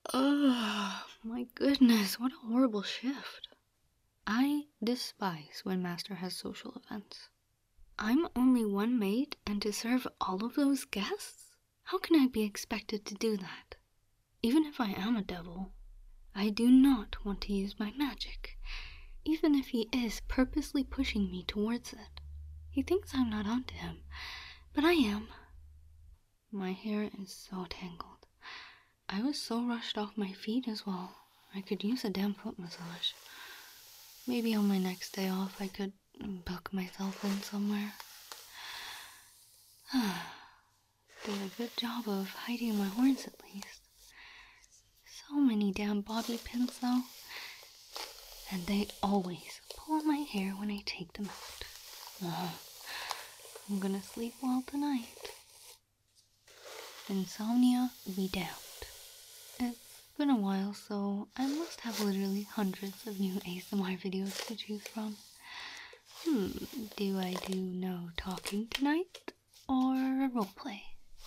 Ugh, my goodness, what a horrible shift. I despise when Master has social events. I'm only one maid, and to serve all of those guests? How can I be expected to do that? Even if I am a devil, I do not want to use my magic, even if he is purposely pushing me towards it. He thinks I'm not onto him, but I am. My hair is so tangled. I was so rushed off my feet as well. I could use a damn foot massage. Maybe on my next day off I could book myself in somewhere. Did a good job of hiding my horns at least. So many damn bobby pins though. And they always pull my hair when I take them out. I'm gonna sleep well tonight. Insomnia be damned. It's been a while, so I must have literally hundreds of new ASMR videos to choose from. Do I do no talking tonight, or roleplay?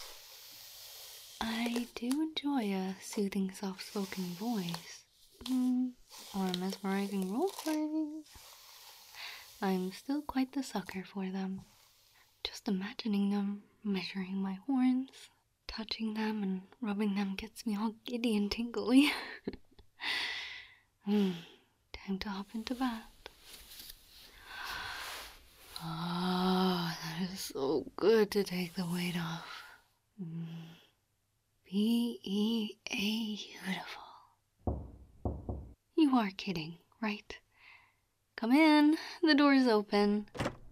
I do enjoy a soothing, soft-spoken voice, or a mesmerizing roleplay. I'm still quite the sucker for them. Just imagining them, measuring my horns, touching them and rubbing them gets me all giddy and tingly. Time to hop into bed. Ah, that is so good to take the weight off. Beautiful. You are kidding, right? Come in, the door's open.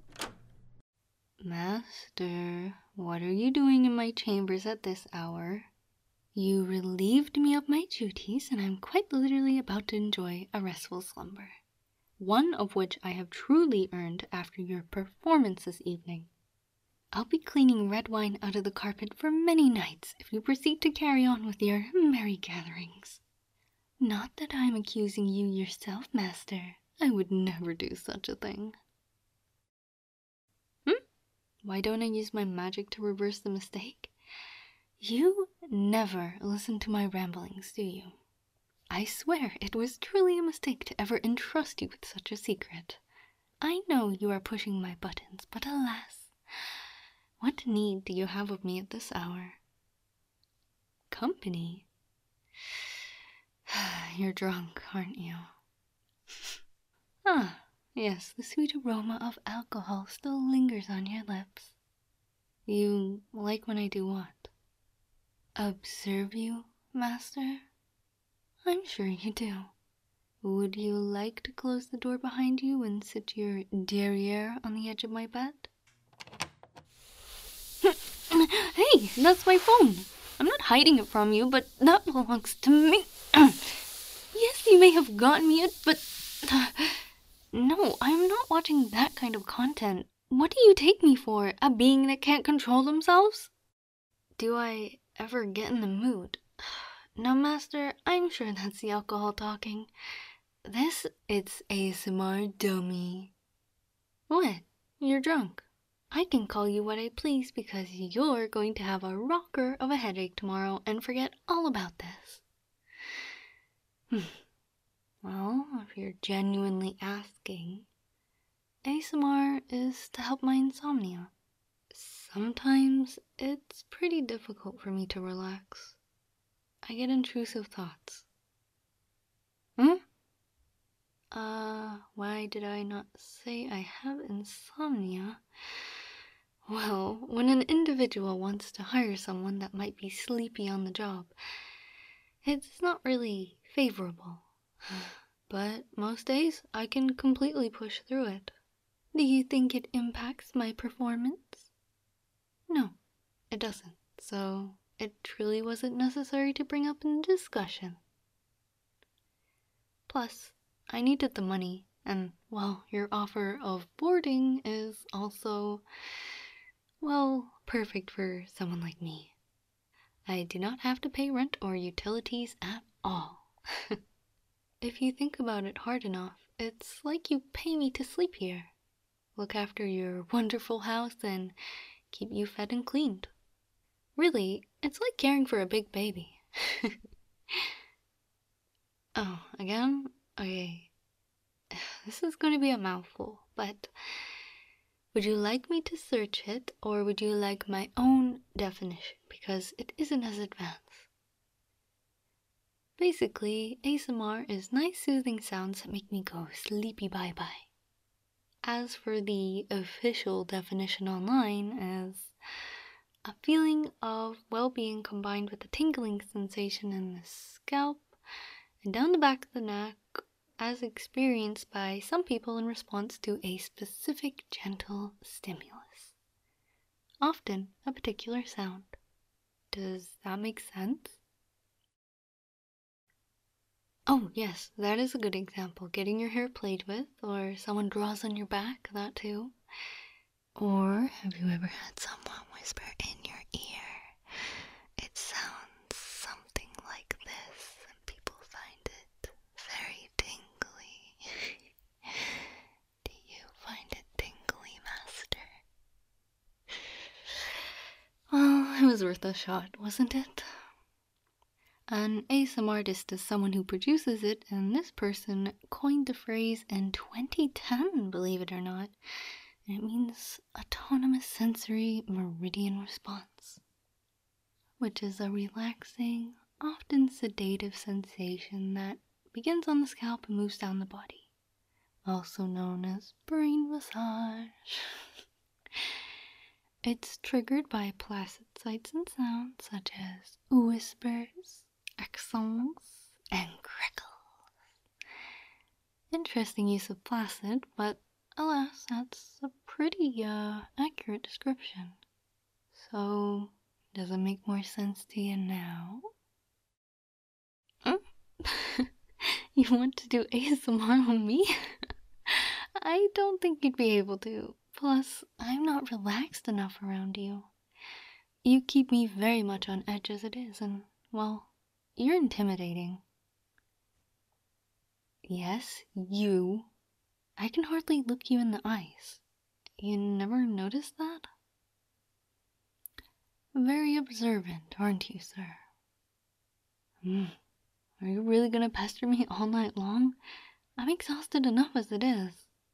Master, what are you doing in my chambers at this hour? You relieved me of my duties, and I'm quite literally about to enjoy a restful slumber. One of which I have truly earned after your performance this evening. I'll be cleaning red wine out of the carpet for many nights if you proceed to carry on with your merry gatherings. Not that I'm accusing you yourself, Master. I would never do such a thing. Why don't I use my magic to reverse the mistake? You never listen to my ramblings, do you? I swear it was truly a mistake to ever entrust you with such a secret. I know you are pushing my buttons, but alas, what need do you have of me at this hour? Company? You're drunk, aren't you? Ah, yes, the sweet aroma of alcohol still lingers on your lips. You like when I do what? Observe you, Master? I'm sure you do. Would you like to close the door behind you and sit your derriere on the edge of my bed? Hey, that's my phone. I'm not hiding it from you, but that belongs to me. Yes, you may have gotten me it, but... No, I'm not watching that kind of content. What do you take me for? A being that can't control themselves? Do I ever get in the mood? No, Master, I'm sure that's the alcohol talking. It's ASMR dummy. What? You're drunk. I can call you what I please because you're going to have a rocker of a headache tomorrow and forget all about this. Well, if you're genuinely asking, ASMR is to help my insomnia. Sometimes it's pretty difficult for me to relax. I get intrusive thoughts. Why did I not say I have insomnia? Well, when an individual wants to hire someone that might be sleepy on the job, it's not really favorable. But most days, I can completely push through it. Do you think it impacts my performance? No, it doesn't. So, it truly wasn't necessary to bring up in discussion. Plus, I needed the money, and, well, your offer of boarding is also, well, perfect for someone like me. I do not have to pay rent or utilities at all. If you think about it hard enough, it's like you pay me to sleep here, look after your wonderful house, and keep you fed and cleaned. Really, it's like caring for a big baby. Oh, again? Okay. This is going to be a mouthful, but would you like me to search it, or would you like my own definition? Because it isn't as advanced. Basically, ASMR is nice soothing sounds that make me go sleepy bye-bye. As for the official definition online, as a feeling of well-being combined with a tingling sensation in the scalp and down the back of the neck, as experienced by some people in response to a specific gentle stimulus. Often a particular sound. Does that make sense? Oh, yes, that is a good example. Getting your hair played with, or someone draws on your back, that too. Or have you ever had someone whisper in your ear? It sounds something like this, and people find it very tingly. Do you find it tingly, Master? Well, it was worth a shot, wasn't it? An ASMR artist is someone who produces it, and this person coined the phrase in 2010, believe it or not. And it means autonomous sensory meridian response, which is a relaxing, often sedative sensation that begins on the scalp and moves down the body, also known as brain massage. It's triggered by placid sights and sounds such as whispers, accents, and crackles. Interesting use of placid, but alas, that's a pretty accurate description. So, does it make more sense to you now? Huh? You want to do ASMR on me? I don't think you'd be able to. Plus, I'm not relaxed enough around you. You keep me very much on edge as it is, and, well, you're intimidating. Yes, you. I can hardly look you in the eyes. You never noticed that? Very observant, aren't you, sir? Are you really gonna pester me all night long? I'm exhausted enough as it is.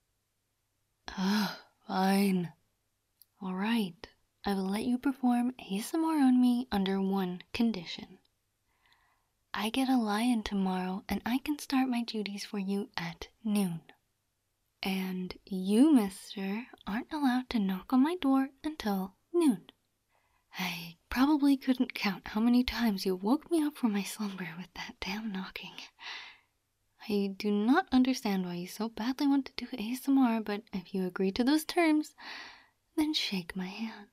Fine. Alright, I will let you perform ASMR on me under one condition. I get a lie-in tomorrow and I can start my duties for you at noon. And you, mister, aren't allowed to knock on my door until noon. I probably couldn't count how many times you woke me up from my slumber with that damn knocking. I do not understand why you so badly want to do ASMR, but if you agree to those terms, then shake my hand.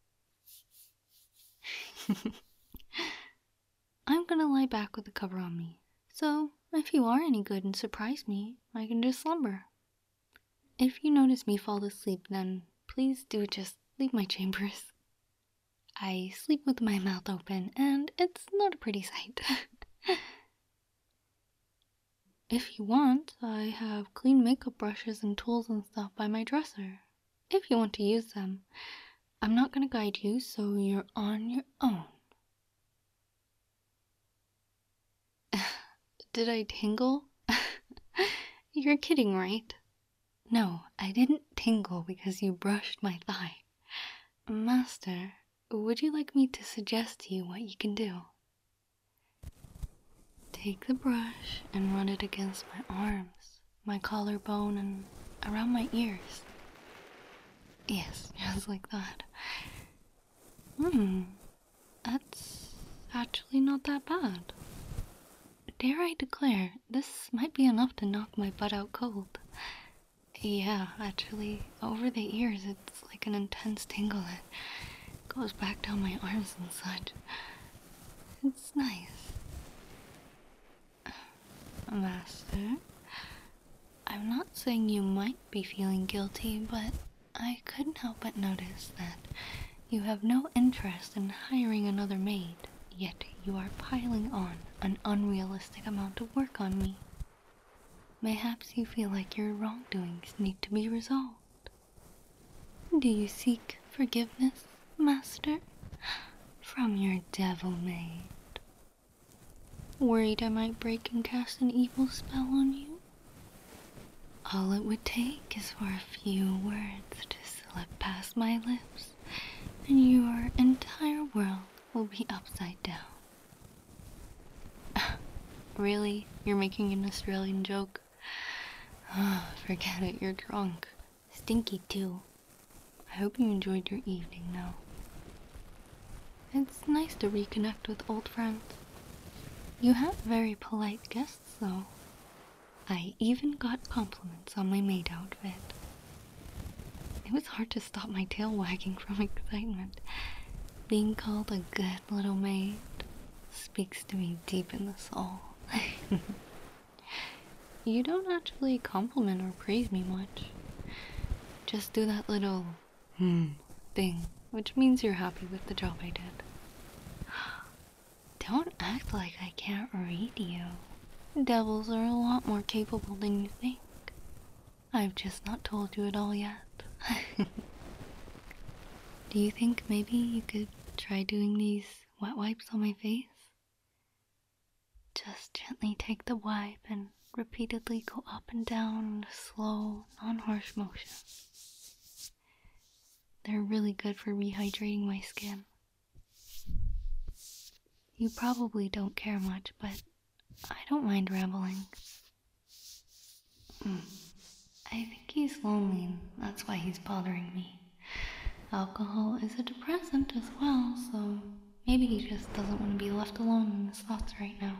I'm gonna lie back with the cover on me, so if you are any good and surprise me, I can just slumber. If you notice me fall asleep, then please do just leave my chambers. I sleep with my mouth open, and it's not a pretty sight. If you want, I have clean makeup brushes and tools and stuff by my dresser. If you want to use them. I'm not gonna guide you, so you're on your own. Did I tingle? You're kidding, right? No, I didn't tingle because you brushed my thigh. Master, would you like me to suggest to you what you can do? Take the brush and run it against my arms, my collarbone, and around my ears. Yes, just like that. That's actually not that bad. Dare I declare, this might be enough to knock my butt out cold. Yeah, actually, over the ears, it's like an intense tingle that goes back down my arms and such. It's nice. Master, I'm not saying you might be feeling guilty, but I couldn't help but notice that you have no interest in hiring another maid, yet you are piling on an unrealistic amount of work on me. Mayhaps you feel like your wrongdoings need to be resolved. Do you seek forgiveness, Master, from your devil maid? Worried I might break and cast an evil spell on you? All it would take is for a few words to slip past my lips, and your entire world will be upside down. Really? You're making an Australian joke? Forget it, you're drunk. Stinky too. I hope you enjoyed your evening now. It's nice to reconnect with old friends. You have very polite guests, though. I even got compliments on my maid outfit. It was hard to stop my tail wagging from excitement. Being called a good little maid speaks to me deep in the soul. You don't actually compliment or praise me much. Just do that little thing, which means you're happy with the job I did. Don't act like I can't read you. Devils are a lot more capable than you think. I've just not told you it all yet. Do you think maybe you could try doing these wet wipes on my face? Just gently take the wipe and repeatedly go up and down in a slow, non-harsh motion. They're really good for rehydrating my skin. You probably don't care much, but I don't mind rambling. I think he's lonely, and that's why he's bothering me. Alcohol is a depressant as well, so maybe he just doesn't want to be left alone in his thoughts right now.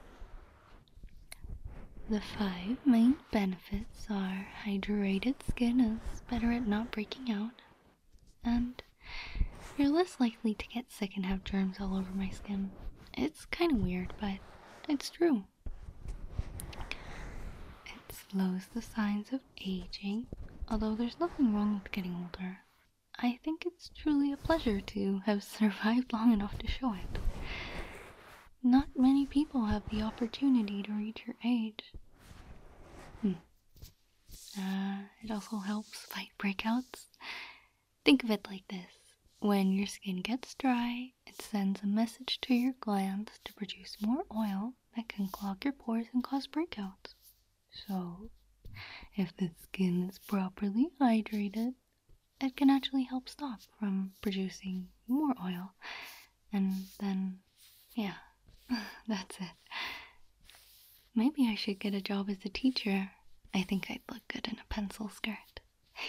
The 5 main benefits are hydrated skin is better at not breaking out, and you're less likely to get sick and have germs all over my skin. It's kind of weird, but it's true. It slows the signs of aging, although there's nothing wrong with getting older. I think it's truly a pleasure to have survived long enough to show it. Not many people have the opportunity to reach your age. It also helps fight breakouts. Think of it like this. When your skin gets dry, it sends a message to your glands to produce more oil that can clog your pores and cause breakouts. So, if the skin is properly hydrated, it can actually help stop from producing more oil. And then, yeah, that's it. Maybe I should get a job as a teacher. I think I'd look good in a pencil skirt.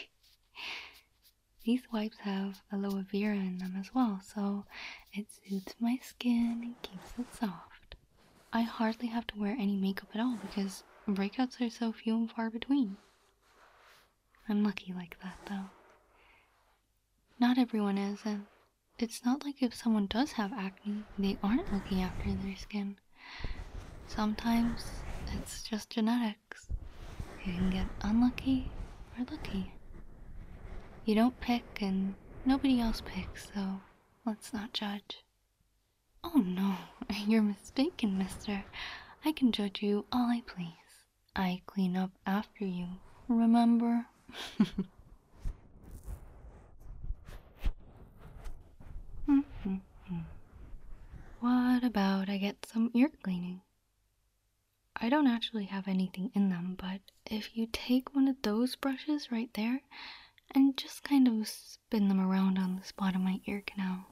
These wipes have aloe vera in them as well, so it soothes my skin and keeps it soft. I hardly have to wear any makeup at all because breakouts are so few and far between. I'm lucky like that, though. Not everyone is, and it's not like if someone does have acne, they aren't looking after their skin. Sometimes it's just genetics. You can get unlucky or lucky. You don't pick and nobody else picks, so let's not judge. Oh no, you're mistaken, mister. I can judge you all I please. I clean up after you, remember? What about I get some ear cleaning? I don't actually have anything in them, but if you take one of those brushes right there and just kind of spin them around on the spot of my ear canal.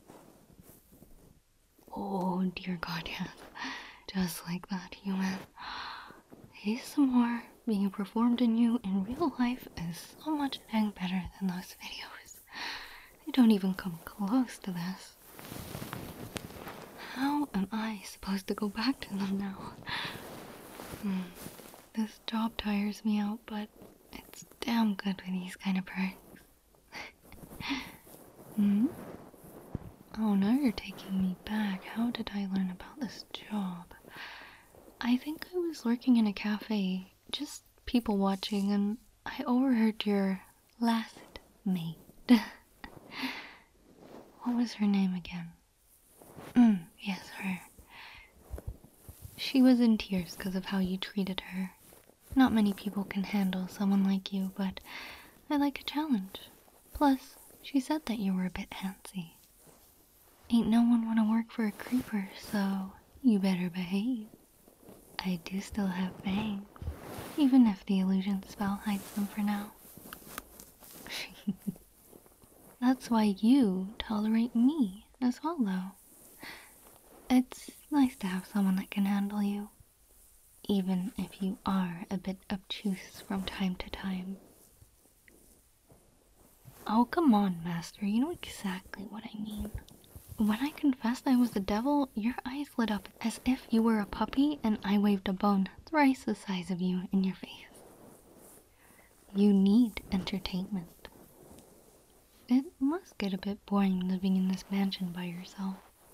Oh dear God, yes. Just like that, human. ASMR being performed in you in real life is so much dang better than those videos. They don't even come close to this. How am I supposed to go back to them now? This job tires me out, but it's damn good with these kind of perks. Oh, now you're taking me back. How did I learn about this job? I think I was working in a cafe, just people watching, and I overheard your last mate. What was her name again? Yes, her. She was in tears because of how you treated her. Not many people can handle someone like you, but I like a challenge. Plus, she said that you were a bit handsy. Ain't no one wanna work for a creeper, so you better behave. I do still have fangs, even if the illusion spell hides them for now. That's why you tolerate me as well, though. It's nice to have someone that can handle you, even if you are a bit obtuse from time to time. Oh, come on, Master, you know exactly what I mean. When I confessed I was the devil, your eyes lit up as if you were a puppy and I waved a bone thrice the size of you in your face. You need entertainment. It must get a bit boring living in this mansion by yourself.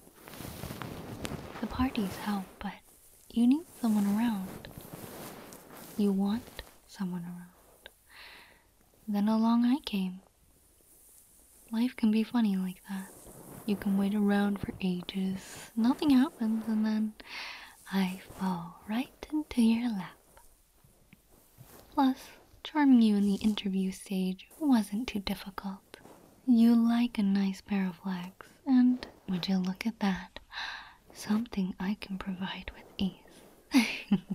The parties help, but you need someone around. You want someone around. Then along I came. Life can be funny like that. You can wait around for ages, nothing happens, and then I fall right into your lap. Plus, charming you in the interview stage wasn't too difficult. You like a nice pair of legs, and would you look at that? Something I can provide with ease.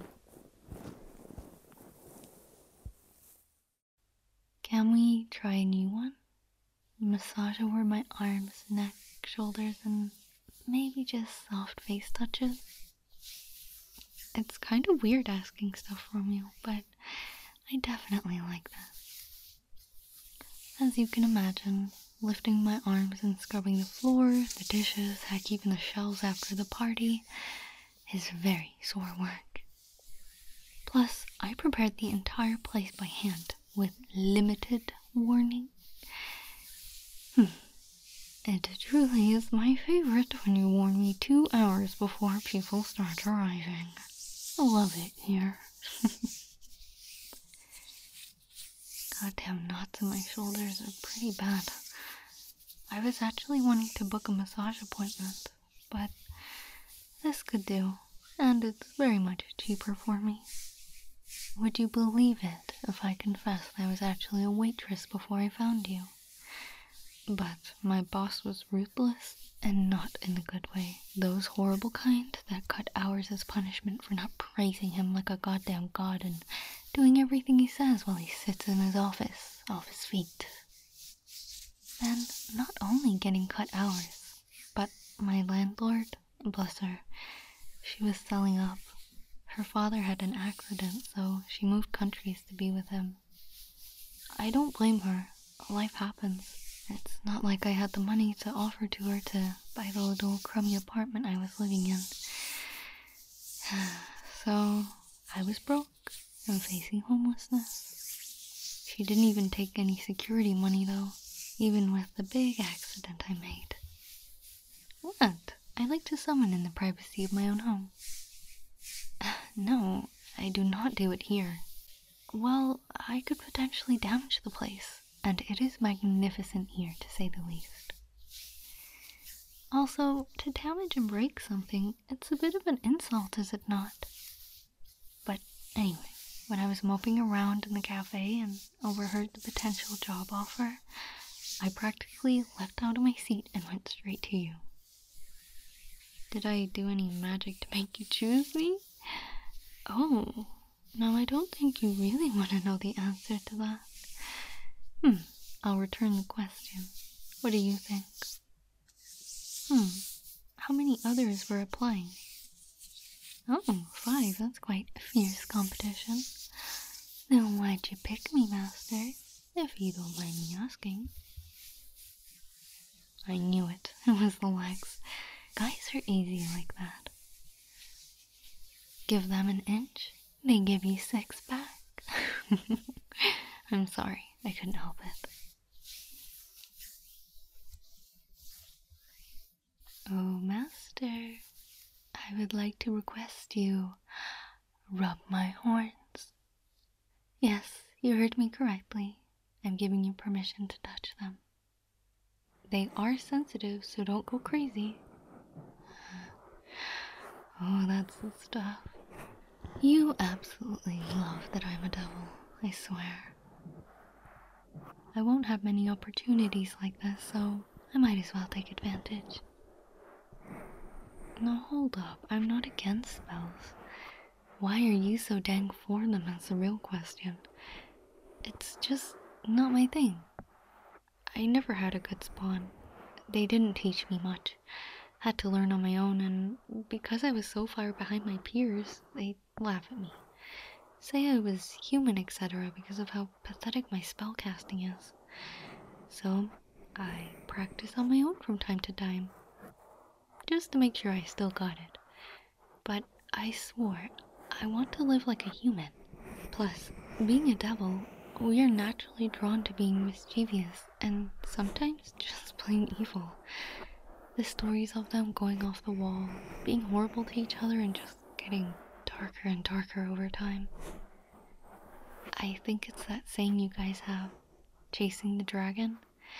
Can we try a new one? Massage over my arms, neck, shoulders, and maybe just soft face touches? It's kind of weird asking stuff from you, but I definitely like that. As you can imagine, lifting my arms and scrubbing the floor, the dishes, heck, even the shelves after the party is very sore work. Plus, I prepared the entire place by hand with limited warning. It truly is my favorite when you warn me 2 hours before people start arriving. I love it here. Goddamn knots in my shoulders are pretty bad. I was actually wanting to book a massage appointment, but this could do, and it's very much cheaper for me. Would you believe it if I confessed I was actually a waitress before I found you? But my boss was ruthless, and not in a good way. Those horrible kind that cut hours as punishment for not praising him like a goddamn god and doing everything he says while he sits in his office, off his feet. Then, not only getting cut hours, but my landlord, bless her, she was selling up. Her father had an accident, so she moved countries to be with him. I don't blame her. Life happens. It's not like I had the money to offer to her to buy the little crummy apartment I was living in. So, I was broke and facing homelessness. She didn't even take any security money though, even with the big accident I made. What? I like to summon in the privacy of my own home. No, I do not do it here. Well, I could potentially damage the place, and it is magnificent here, to say the least. Also, to damage and break something, it's a bit of an insult, is it not? But anyway, when I was moping around in the cafe and overheard the potential job offer, I practically leapt out of my seat and went straight to you. Did I do any magic to make you choose me? Oh, now I don't think you really want to know the answer to that. I'll return the question. What do you think? How many others were applying? Oh, 5, that's quite a fierce competition. Then why'd you pick me, Master, if you don't mind me asking? I knew it. It was the legs. Guys are easy like that. Give them an inch, they give you 6 back. I'm sorry, I couldn't help it. Oh, Master, I would like to request you rub my horns. Yes, you heard me correctly. I'm giving you permission to touch them. They are sensitive, so don't go crazy. Oh, that's the stuff. You absolutely love that I'm a devil, I swear. I won't have many opportunities like this, so I might as well take advantage. Now hold up, I'm not against spells. why are you so dang for them is the real question. It's just not my thing. I never had a good spawn. They didn't teach me much. Had to learn on my own, and because I was so far behind my peers, they laugh at me. Say I was human, etc., because of how pathetic my spellcasting is. So, I practice on my own from time to time, just to make sure I still got it. But I swore I want to live like a human. Plus, being a devil, we are naturally drawn to being mischievous and sometimes just plain evil. The stories of them going off the wall, being horrible to each other, and just getting darker and darker over time. I think it's that saying you guys have, chasing the dragon.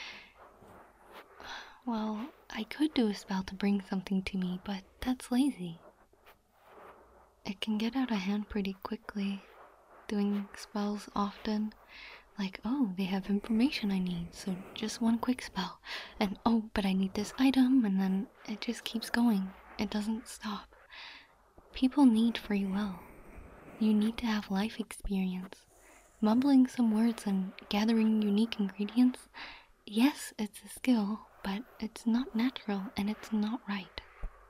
Well, I could do a spell to bring something to me, but that's lazy. It can get out of hand pretty quickly, doing spells often. Like, oh, they have information I need, so just one quick spell. And oh, but I need this item, and then it just keeps going. It doesn't stop. People need free will. You need to have life experience. Mumbling some words and gathering unique ingredients, yes, it's a skill, but it's not natural and it's not right.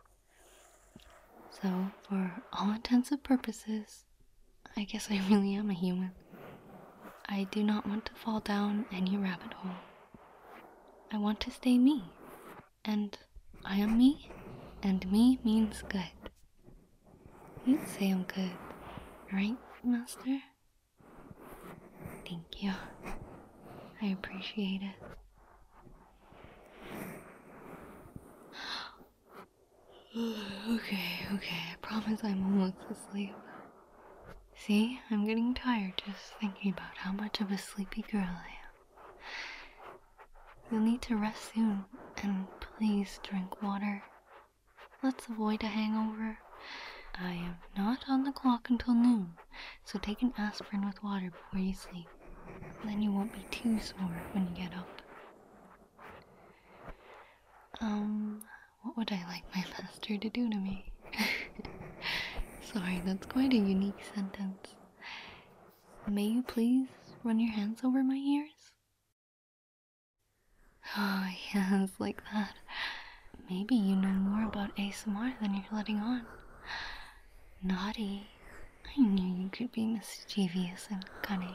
So, for all intents and purposes, I guess I really am a human. I do not want to fall down any rabbit hole. I want to stay me. And I am me, and me means good. You'd say I'm good, right, Master? Thank you. I appreciate it. Okay, I promise I'm almost asleep. See, I'm getting tired just thinking about how much of a sleepy girl I am. You'll need to rest soon, and please drink water. Let's avoid a hangover. I am not on the clock until noon, so take an aspirin with water before you sleep. Then you won't be too sore when you get up. What would I like my master to do to me? Sorry, that's quite a unique sentence. May you please run your hands over my ears? Oh, yes, like that. Maybe you know more about ASMR than you're letting on. Naughty. I knew you could be mischievous and cunning.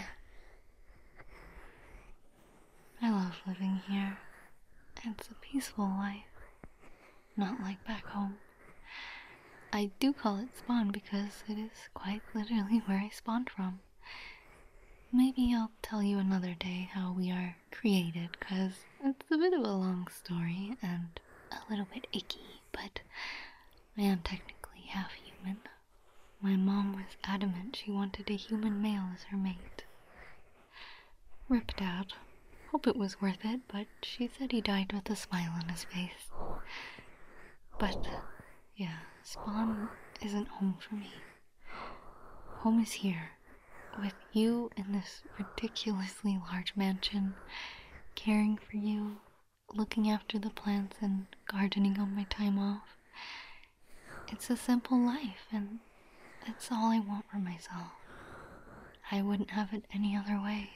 I love living here. It's a peaceful life. Not like back home. I do call it spawn because it is quite literally where I spawned from. Maybe I'll tell you another day how we are created, cause it's a bit of a long story and a little bit icky, but I am technically half human. My mom was adamant she wanted a human male as her mate. Rip Dad. Hope it was worth it, but she said he died with a smile on his face. But, yeah, Spawn isn't home for me. Home is here, with you in this ridiculously large mansion, caring for you, looking after the plants and gardening on my time off. It's a simple life, and it's all I want for myself. I wouldn't have it any other way.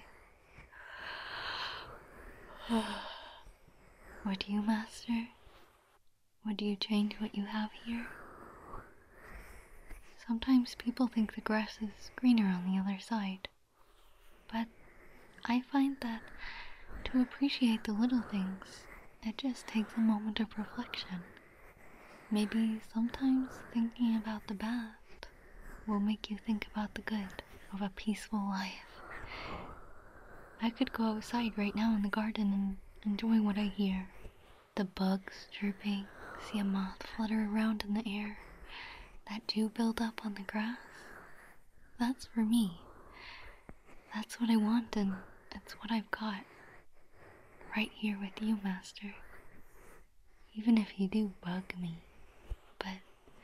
Would you, Master? Would you change what you have here? Sometimes people think the grass is greener on the other side, but I find that to appreciate the little things, it just takes a moment of reflection. Maybe sometimes thinking about the bad will make you think about the good of a peaceful life. I could go outside right now in the garden and enjoy what I hear. The bugs chirping, see a moth flutter around in the air, that dew build up on the grass. That's for me. That's what I want, and it's what I've got. Right here with you, Master. Even if you do bug me. But,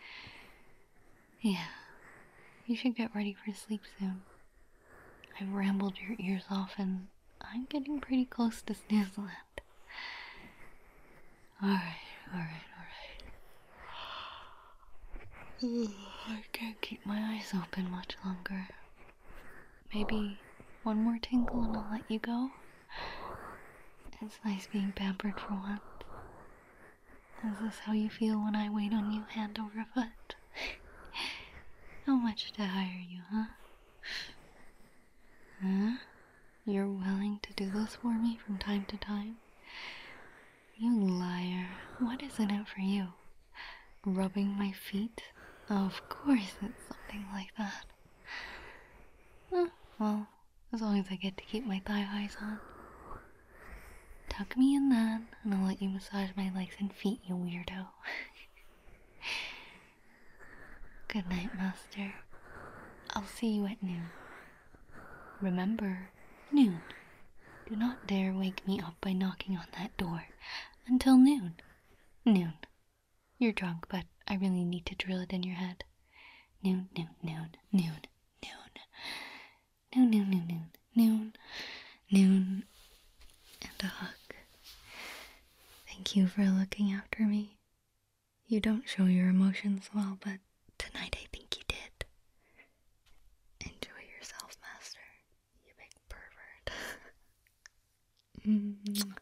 yeah, you should get ready for sleep soon. I've rambled your ears off, and I'm getting pretty close to Snoozland. Alright. I can't keep my eyes open much longer. Maybe one more tinkle and I'll let you go? It's nice being pampered for once. Is this how you feel when I wait on you hand over foot? How much to hire you, huh? Huh? You're willing to do this for me from time to time? You liar. What is in it for you? Rubbing my feet? Of course it's something like that. Well, as long as I get to keep my thigh highs on. Tuck me in then, and I'll let you massage my legs and feet, you weirdo. Good night, Master. I'll see you at noon. Remember, noon. Do not dare wake me up by knocking on that door. Until noon. Noon. You're drunk, but I really need to drill it in your head. Noon, noon, noon, noon, noon. Noon, noon, noon, noon, noon, noon. And a hug. Thank you for looking after me. You don't show your emotions well, but tonight I think you did. Enjoy yourself, Master. You big pervert.